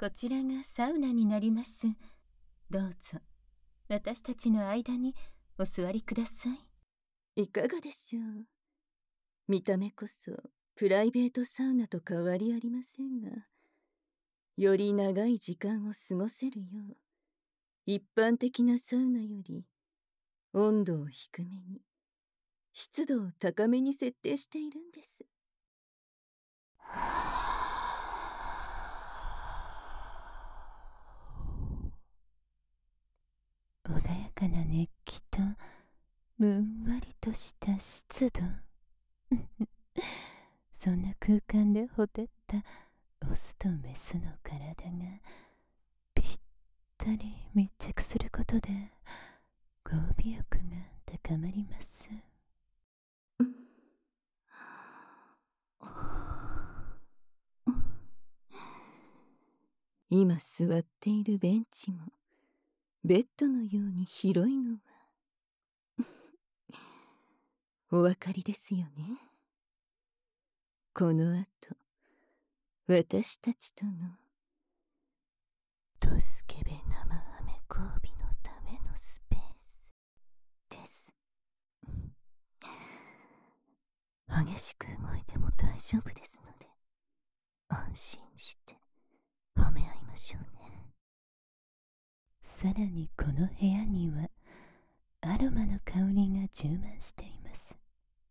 こちらがサウナになります。どうぞ、私たちの間にお座りください。 いかがでしょう。見た目こそプライベートサウナと変わりありませんが、より長い時間を過ごせるよう、一般的なサウナより温度を低めに、湿度を高めに設定しているんです。 穏やかな熱気とふんわりとした湿度そんな空間でほてったオスとメスの体がぴったり密着することで交尾欲が高まります。 今座っているベンチもベッドのように広いのはお分かりですよね。この後私たちとのドスケベ生ハメ交尾のためのスペースです。激しく動いても大丈夫ですので、安心してはめ合いましょうね。 さらにこの部屋にはアロマの香りが充満しています。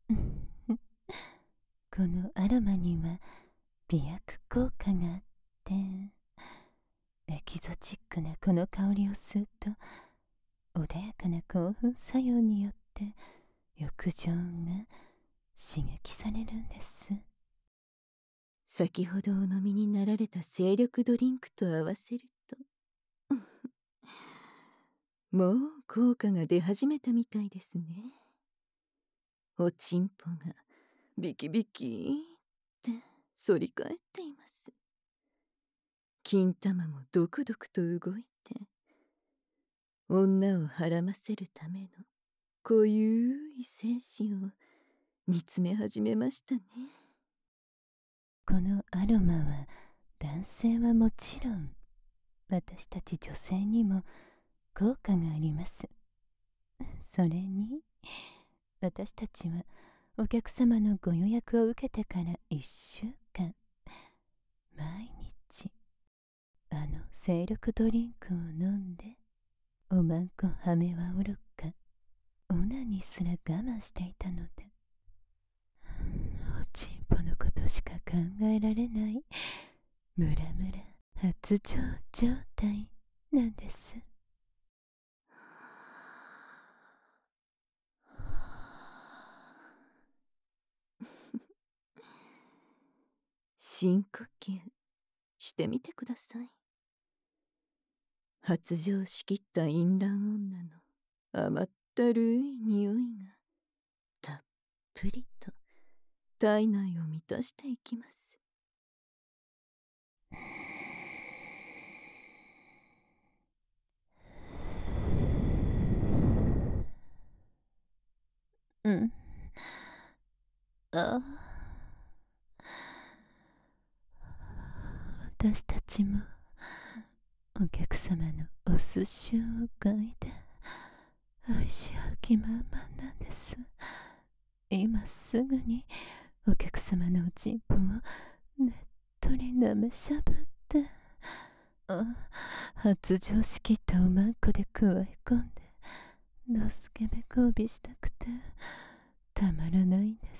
このアロマには美薬効果があって、エキゾチックなこの香りを吸うと穏やかな興奮作用によって浴場が刺激されるんです。 先ほどお飲みになられた精力ドリンクと合わせるともう効果が出始めたみたいですね。おちんぽがビキビキって反り返っています。金玉もドクドクと動いて、女をはらませるための濃ゆい精子を見つめ始めましたね。 このアロマは男性はもちろん私たち女性にも効果があります。それに私たちはお客様のご予約を受けてから1週間毎日あの精力ドリンクを飲んでおまんこはめはおろかオナにすら我慢していたので、おちんぽのことしか考えられないムラムラ発情状態なんです。 深呼吸してみてください。発情しきった淫乱女の甘ったるい匂いがたっぷりと体内を満たしていきます。 うん。あ私たちもお客様のお寿司を嗅いで愛し合う気満々なんです。今すぐにお客様のおちんぽをねっとり舐めしゃぶって発情しきったおまんこで加え込んでドスケベ交尾したくてたまらないんです。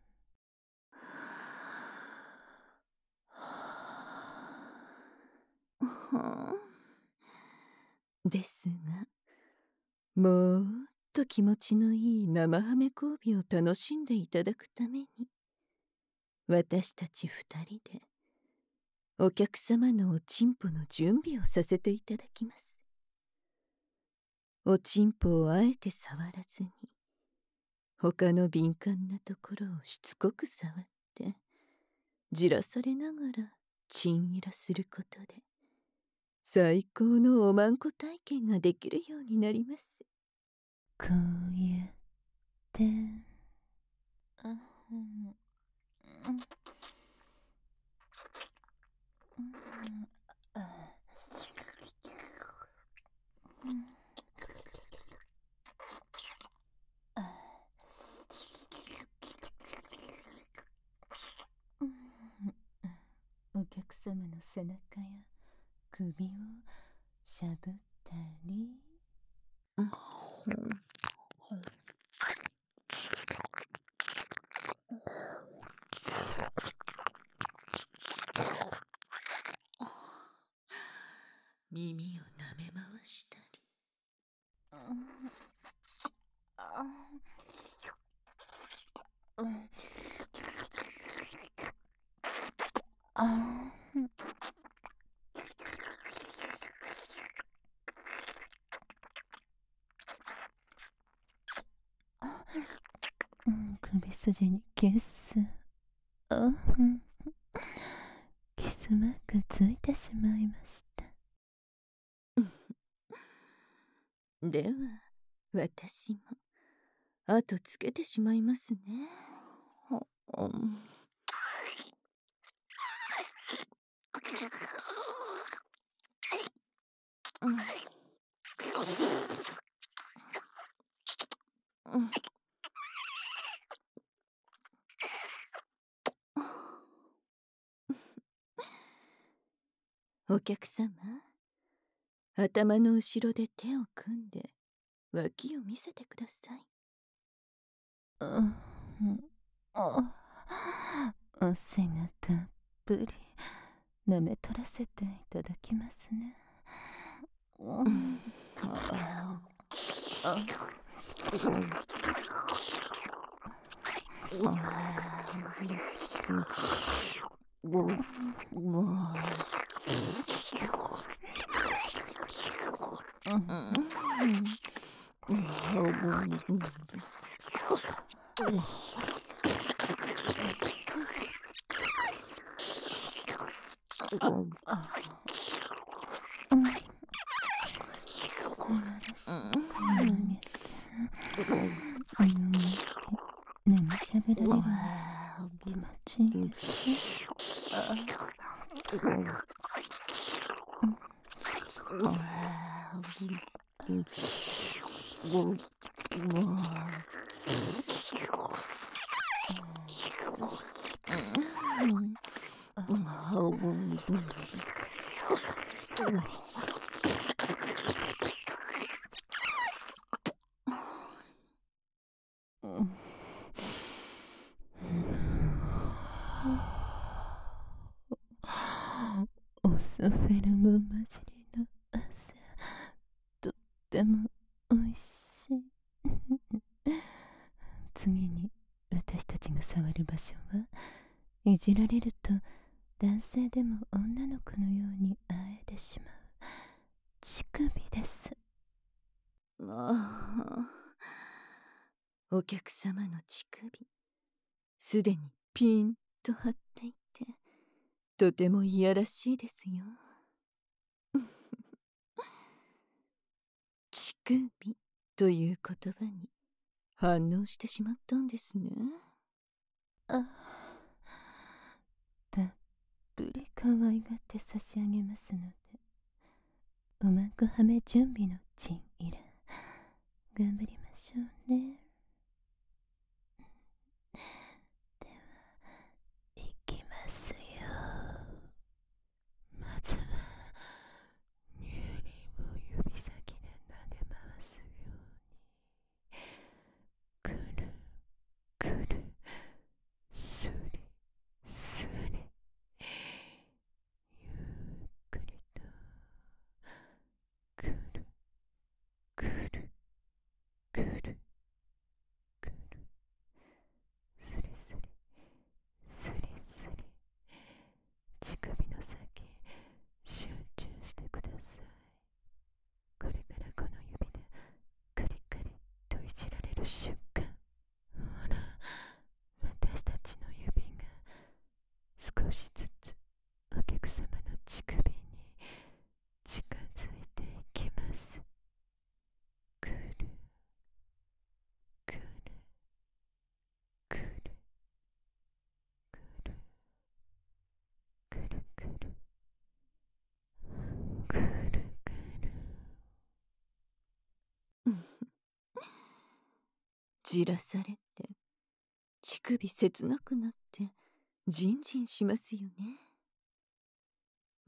ですが、もっと気持ちのいい生ハメ交尾を楽しんでいただくために、私たち二人でお客様のおちんぽの準備をさせていただきます。おちんぽをあえて触らずに、他の敏感なところをしつこく触って、じらされながらチンイラすることで、最高のおまんこ体験ができるようになります。 こうやって背中や首をしゃぶったり。 耳を舐め回したり。 首筋にキス。キスマークついてしまいました。 では私も後つけてしまいますね。お客様、頭の後ろで手を組んで脇を見せてください。 汗がたっぷり舐め取らせていただきますね。何しゃべられるの気持ちいいですね。オスフェルム混じりの汗、とってもおいしい。次に私たちが触る場所はいじられると男性でも女の子のようにあえてしまう乳首です。 お客様の乳首、すでにピンと張っていて、とてもいやらしいですよ。乳首という言葉に反応してしまったんですね。 たっぷり可愛がって差し上げますので、うまくはめ準備のチン入れ、頑張りましょうね。では、いきますよ。まずは乳輪を指先で撫で回すように、くるくる、すりすり、ゆっくりと、くるくるくるくる、すりすりすりすり、乳首の先集中してください。これからこの指でカリカリといじられる瞬間、ほら、私たちの指が少しずつお客様の乳首に近づいていきます。くるくるくるくるくるくるくるくる。 じらされて乳首切なくなってジンジンしますよね。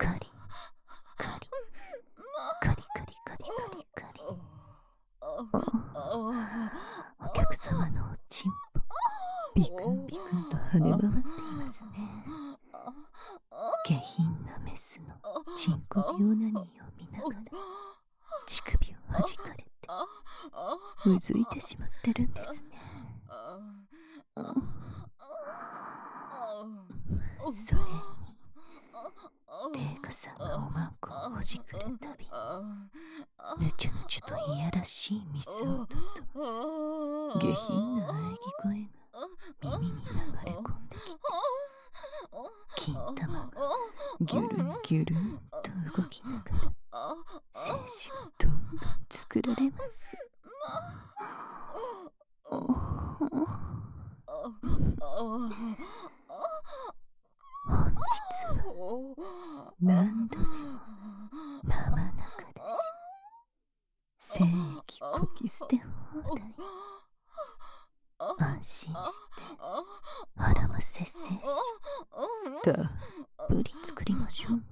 カリカリカリカリカリカリカリ。お客様のおちんぽビクンビクンと跳ね回っていますね。下品なメスのチンコビオナニーを見ながら乳首を弾かれてうずいてしまってるんですね。それに麗華さんがおまんこをほじくるたびぬちゅぬちゅといやらしい水音と下品な喘ぎ声が耳に流れ込んできて、金玉がギュルンギュルンと動きながら精子がどんどん作られます。本日は何度でも生中だし、精液こき捨て放題。安心して腹も節制したっぷり作りましょうね。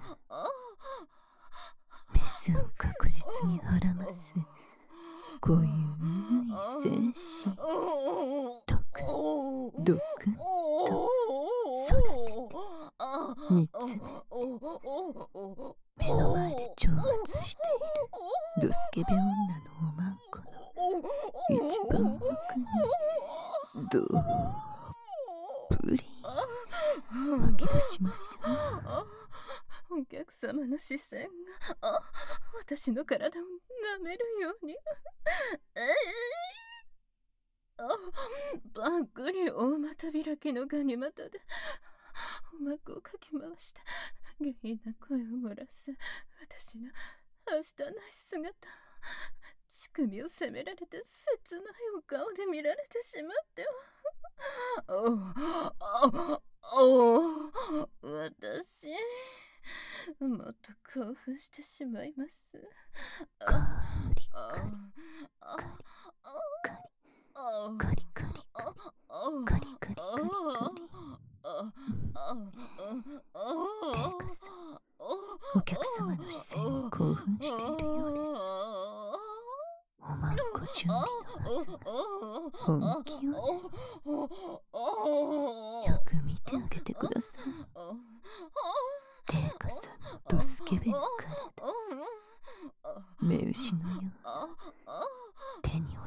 メスを確実に腹ます濃ゆい精子、ドクドクと育てて煮詰めて目の前で蒸発しているドスケベ女のおまんこの一番奥にどっぷり吐き出しましょう。お客様の視線が私の体を舐めるようにばっくり大股開きのガニ股でおまくをかき回した下品な声を漏らす私のはしたない姿、乳首を責められて切ないお顔で見られてしまって私もっと興奮してしまいます。 カリカリカリカリカリカリカリカリカリカリ麗華さん、お客様の視線に興奮しているようです。おまんこ準備のはずが本気よね。よく見てあげてください。麗華さんのドスケベな体、目牛のような手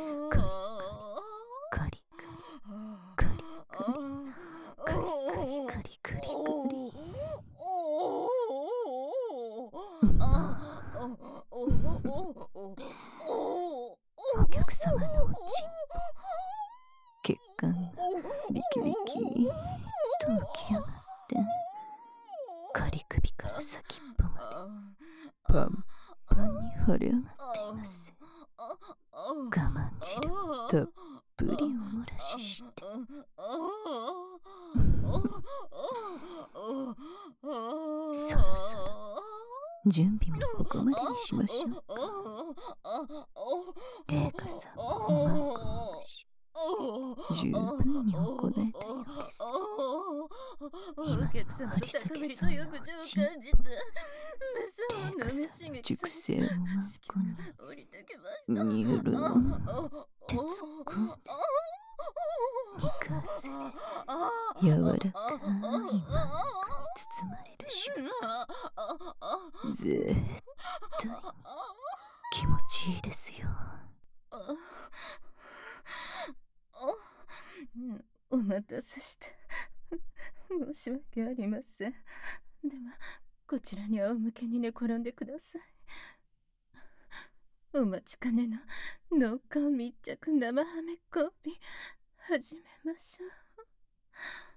カリカリカリカリカリカリカリカリカリカリお客様のおちんぽ血管がビキビキと浮き上がって仮首から先っぽまでパンパンに腫れ上がっています。我慢汁たっぷりお漏らししてそろそろ準備もここまでにしましょうか。麗華さんもおまんこもし十分に行えたようです。今にも張り裂けそうなおちんぽ、麗華さんの熟成おまんこににゅるんって突っ込んで肉厚で柔らかいまんこに包まれる瞬間、絶対に気持ちいいですよ。 お待たせして申し訳ありません。ではこちらに仰向けに寝転んでください。お待ちかねの脳幹密着生ハメ交尾始めましょう。